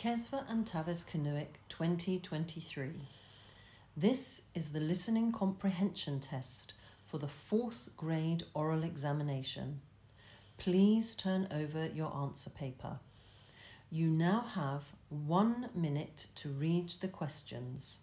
Kesva and Tavis Canuic 2023. This is the listening comprehension test for the 4th grade oral examination. Please turn over your answer paper. You now have 1 minute to read the questions.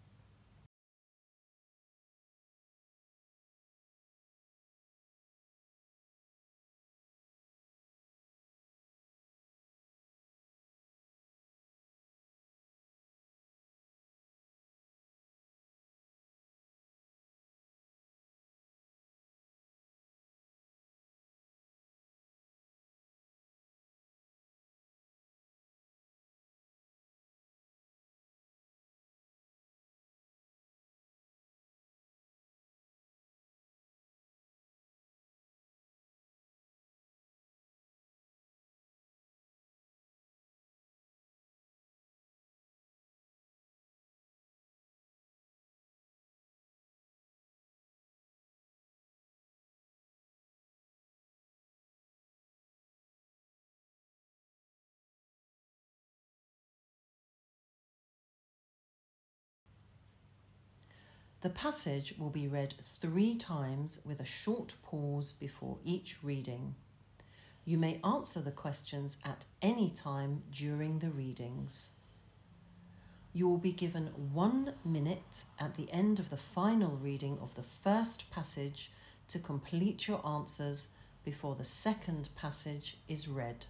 The passage will be read 3 times with a short pause before each reading. You may answer the questions at any time during the readings. You will be given 1 minute at the end of the final reading of the first passage to complete your answers before the second passage is read.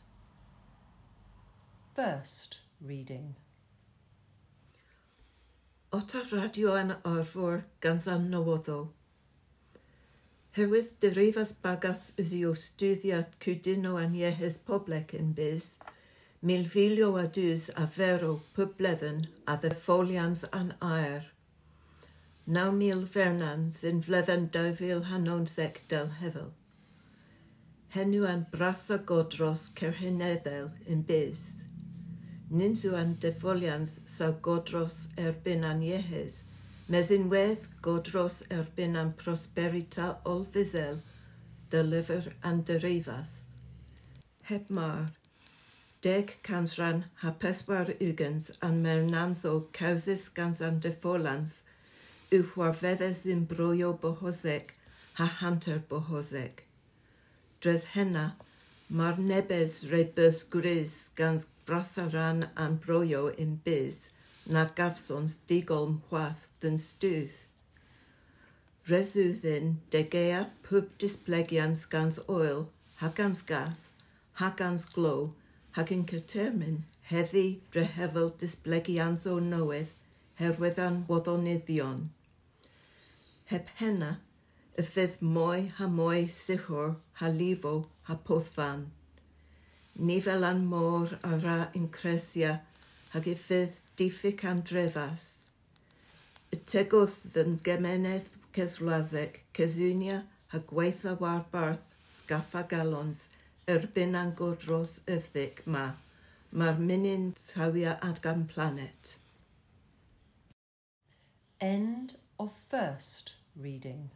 First reading. Otar radio yn orfwr gan San Nowoddo. Herwydd derifas bagas usi o styddiad cwdino an iehes poblec yn bys, milfilio a dus a vero pybledden a ddeffolians an aer. 9,000 fernans yn fledden 2011 del hefel. Henw an brasa godros cerheneddel yn bys. Ninsu an defolians sa godros erbyn an iehes, mes unwedd godros erbyn an prosperita olfisel, de lyfr an derifas. Heb mar, 10 cansran ha 4 ugans an mernanso causis gans an defolians, yw warfeddes yn broio bohosec ha hanter bohosec. Dres henna, mar nebes rebus gris gans brasaran an broio in bys, na gafsons digol mwath dyn stwth. Reswddyn degea pub displegians gans oil, ha gans gas, ha gans glo, ha gyn cytermyn heddi drehefel displegians o nowedd, herwyddan woddonyddion. Heb henna, y fydd mwy ha mwy sihor ha lifo ha pothfan. Ni fel an môr a ra yn cresia hag y fydd diffyg am drefas. Y tegodd yn gemenedd ceswladdeg cesunia ha gweitha war barth sgaffa galons erbyn an godros yddig ma'r mynyn sawia ad gan planet. End of first reading.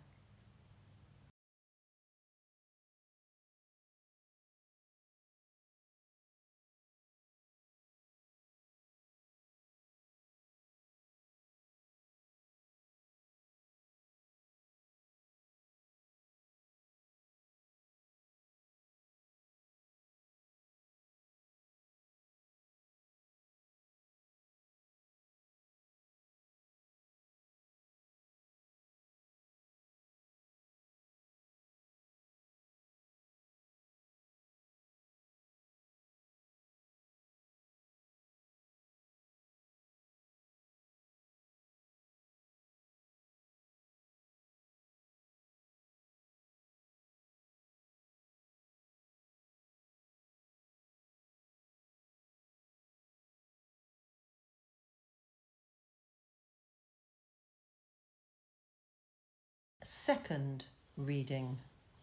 Second reading.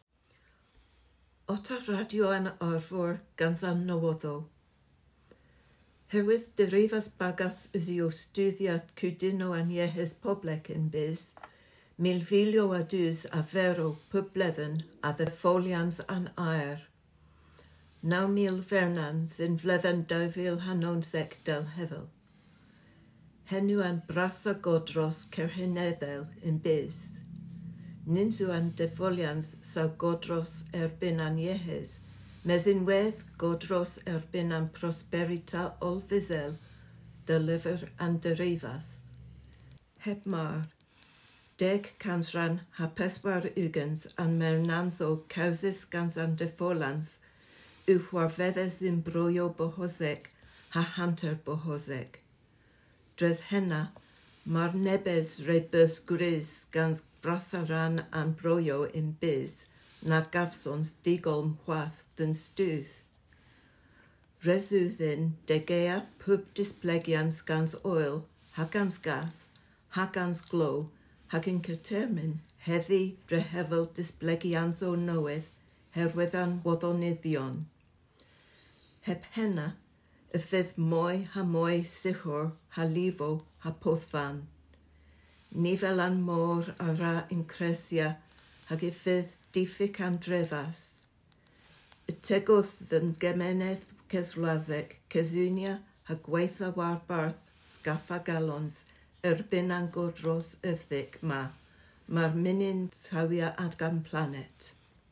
Otar radio yn orfwr gan San Nowoddo. Herwydd derifas bagas usi o styddiad cwdino an iehes poblec yn bys, milfilio a dus a vero pybledden a ddeffolians an aer. 9,000 Fernans in Vledden 2019 del Hefel. Henw an brasa godros cerhenedel in Biz. Ninsu an defolians sa godros erbyn an Iehes, mes unwedd godros erbyn an prosperita olfisel, de lyfr an derifas. Heb mar, 10 cansran ha peswar ugans an mernanso causis gans an defolans, yw warfeddes in broio bohosec ha hanter bohosec. Dres henna, mar nebes rebus gris gans brasaran an broio in biz, na gafsons digol mwath dyn stúth. Resúddin degea pub displegians gans oil, ha gans gas, ha gans glow, ha gyn catermin, heddi drehefel displegians o noedd, herwyddan woddonyddion. Heb henna, y fydd mwy ha mwy sichor ha lifo ha pothfan. Ni fel an môr a ra yn cresia hag y fydd diffyg am drefas. Y tegodd yn gemenedd ceswladdeg cesunia ha gweitha war barth sgaffa galons erbyn an godros yddig ma'r mynyn sawia ad gan planet.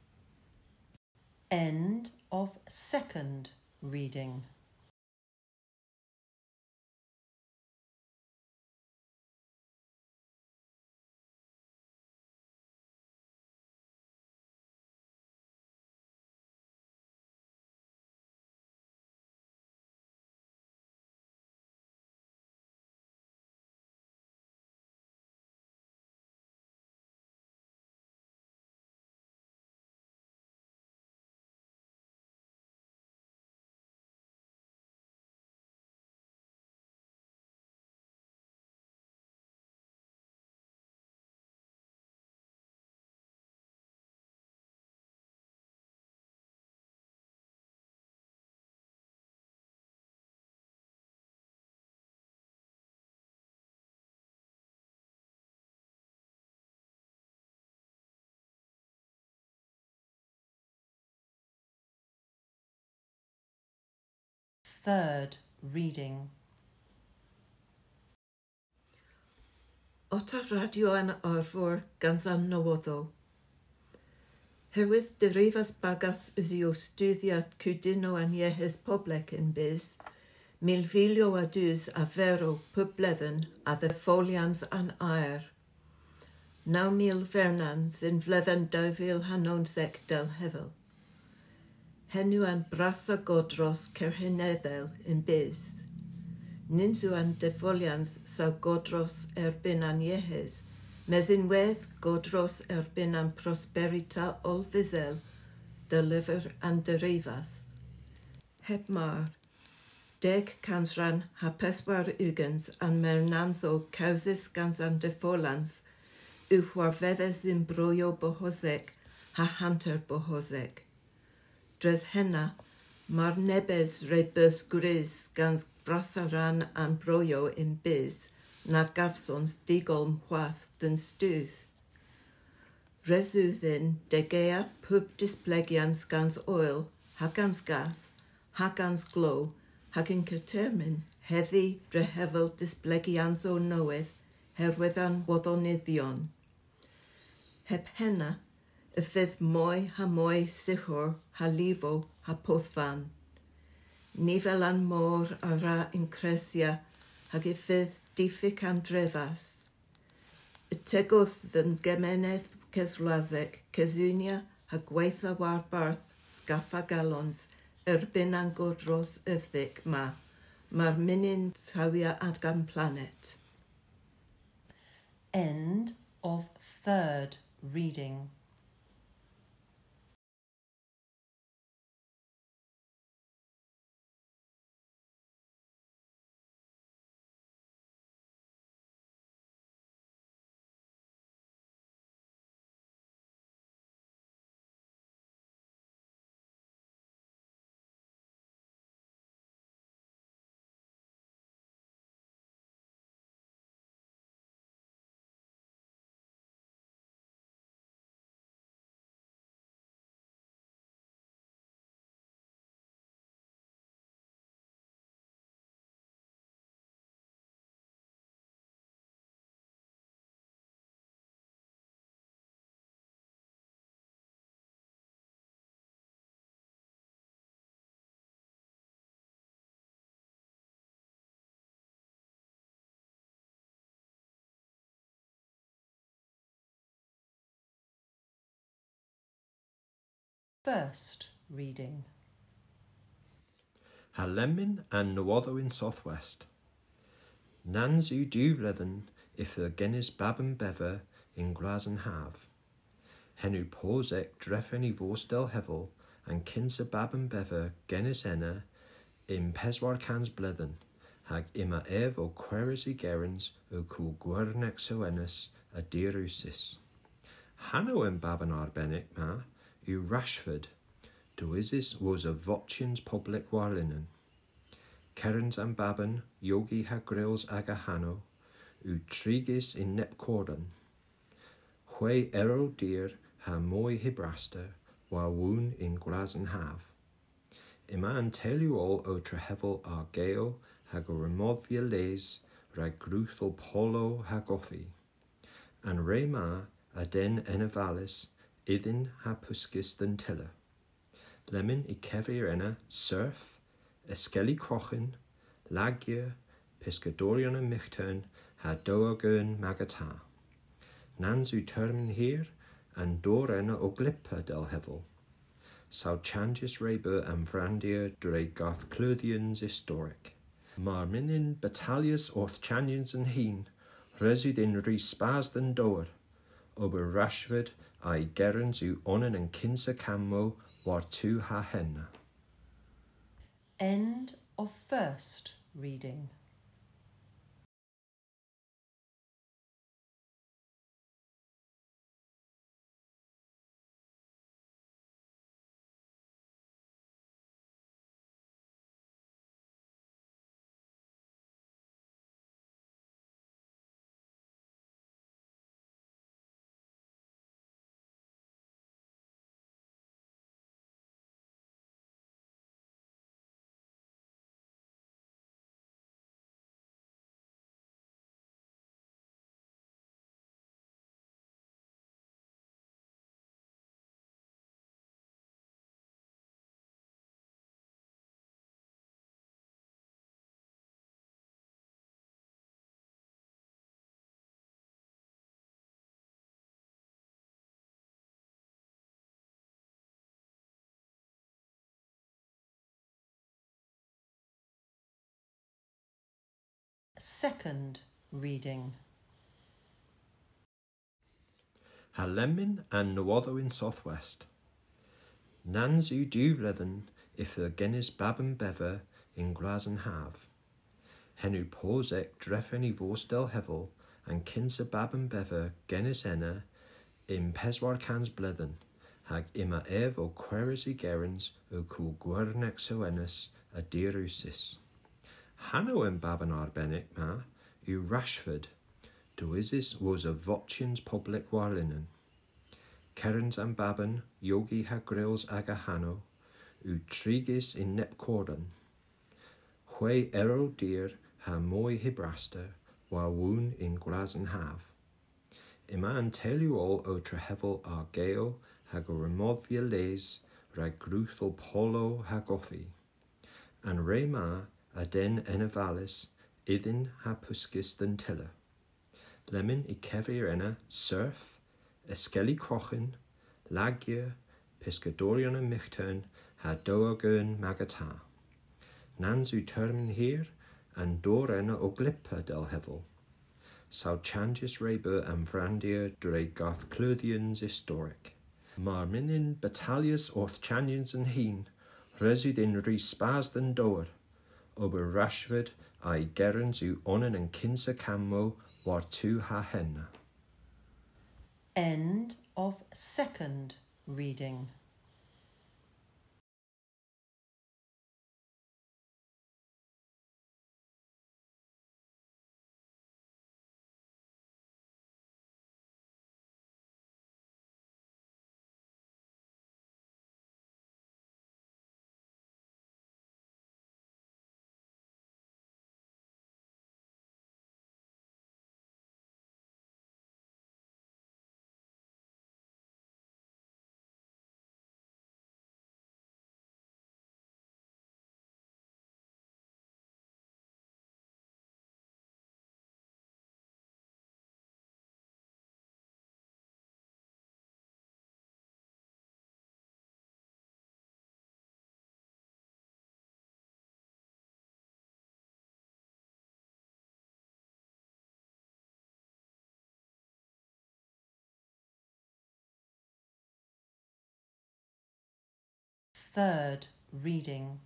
End of second reading. Third reading. Ota radio an arfor gans an nowoddo. Herwydd derifas bagas usi o studdiad cwdino an Iehes poblec in biz, milfilio a dus a vero pybledden a ddeffolians an aer. 9,000 Fernans in Vledden 2019 del Hefel. Henw an brasa godros cerhenedel in biz. Ninsu an defolians sa godros erbyn an Iehes, mes unwedd godros erbyn an prosperita olfisel, de lyfr an derifas. Heb mar, 10 cansran ha peswar ugans an mernanso causis gans an defolans, yw warfeddes in broio bohosec ha hanter bohosec. Dres henna, mar nebes rebus gris gans brasaran an broio in biz, na gafsons digol mwath dyn stúth. Resúddin degea pub displegians gans oil, ha gans gas, ha gans glow, ha gyn catermin, heddi drehefel displegians o noedd, herwyddan woddonyddion. Heb henna, y fydd mwy ha mwy sichor ha lifo ha pothfan. Ni fel an môr a ra yn cresia hag y fydd diffyg am drefas. Y tegodd yn gemenedd ceswladdeg cesunia ha gweitha war barth sgaffa galons erbyn an godros yddig ma'r mynyn sawia ad gan planet. End of third reading. first reading. Ha lemon and nowoddo in southwest. Nans u duvlethen if the gennis babben bever in glazen have. Henu posek dreffen I vostel hevel and kinse babben bever gennis enna in peswar cans blethen hag ima ev o queris I gerens o cool guernex soennis a dirusis. Hanno en babben arbenik ma u Rashford duisis was a votchins public warlinen. Kerens and babben yogi ha grills aga hanno u trigis in nepcordan. Hwe erol deer ha moi hibraster wa woon in glazen have. Ima an tell you all o trehevel argeo hag o remod via les rag gruthol polo hagothi. An re ma a den enavalis idin ha puskis den tiller. Lemon I kevir enna surf, eskelly crochin, lagje, piscadorion and michtern ha doagun magata. Nans u termin hier and door enna o glippa del hevel. Sau changes rebe and vrandia dure garth clothians historic. Mar minin battalias orth chanians and heen, resud in re spas den door. Ober Rashford I gerens u onnen and kinsa cammo war tu ha henna. End of first reading. Second reading. Ha lemon and nowoddo in southwest. Nans u duvlethen if the gennis babben bever in glazen have. Henu posek dreffen I vostel hevel and kinse babben bever gennis enna in peswar cans blethen hag ima ev o queris I gerens o cool guernex soennis a dirusis. Hanno en babben arbenik ma u Rashford duisis was a votchins public warlinen. Kerens and babben yogi ha grills aga hanno u trigis in nepcordan. Hwe erol deer ha moi hibraster wa woon in glazen have. Ima an tell you all o trehevel argeo hag o remod via les rag gruthol polo hagothi. An re ma a den enavalis idin ha puskis den tiller. Lemon I kevir enna surf, eskelly crochin, lagje, piscadorion and michtern ha doagun magata. Nans u termin hier and door enna o glippa del hevel. Sau changes rebe and vrandia dure garth clothians historic. Mar minin battalias orth chanians and heen, resud in re spas den door. Ober Rashford I gerens u onnen and kinsa cammo war tu ha henna. End of second reading. third reading.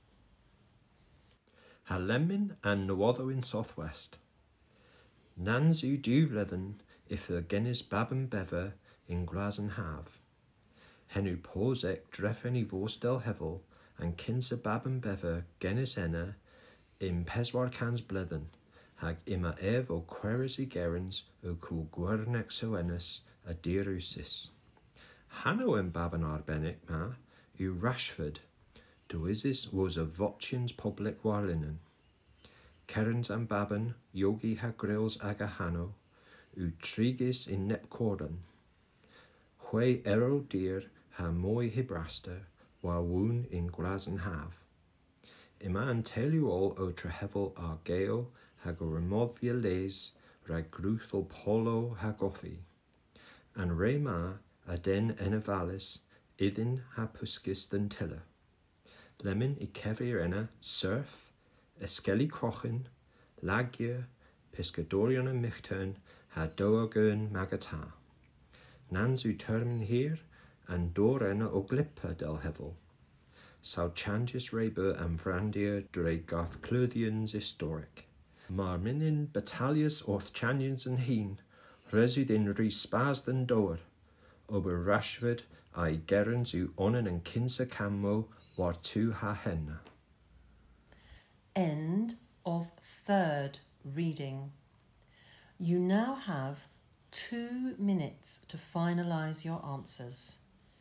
Halemmin and Nawado in Southwest. Nans u duvlethen if the genis babben bever in glazen have. Henu posek dreffen I vostel hevel and kinse babben bever genis enna in peswar cans blethen hag ima ev o queris I gerens o cool guernex soenus a dirusis. Hanno en babben arbenik ma u Rashford. Duisis was a votchins public warlinen. Kerens and babben yogi ha grills agahano u trigis in nepcordan. Hwe erol deer ha moi hibraster wa woon in glazen have. Ima an tell you all o trehevel argeo hag o remodvia les rag gruthol polo hagothi. And rema aden enavalis idin ha puskis than tiller. Lemon I kevir enna surf, eskelly crochin, lagje, piscadorion and michtern ha doagun magata. Nans u termin here, and door enna o glippa del hevel. Sau changes rebe and vrandia dre garth clothians historic. Mar minin battalias orth chanians and heen, resud in re spas than door. Ober Rashford I gerens u onnen and kinsa cammo war tu ha henna. End of third reading. You now have 2 minutes to finalise your answers.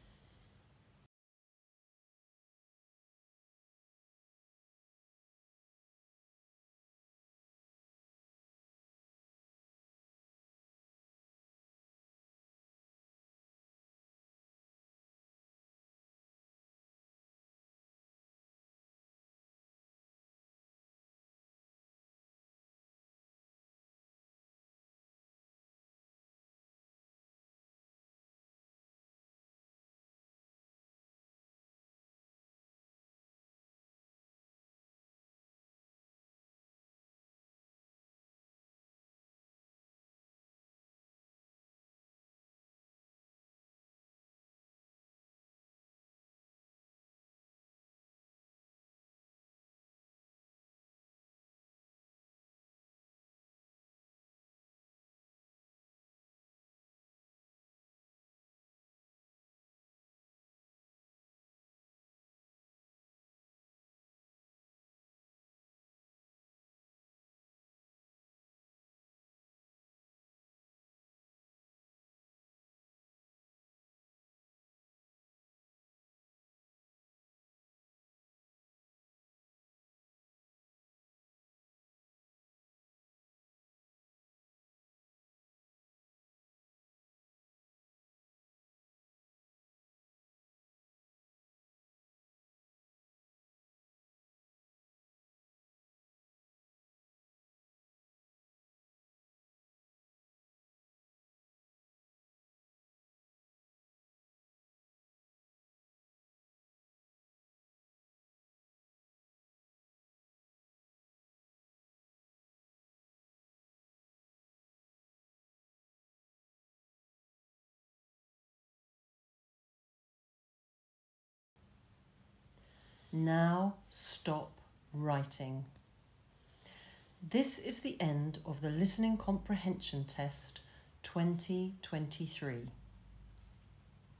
Now stop writing. This is the end of the Listening Comprehension Test 2023.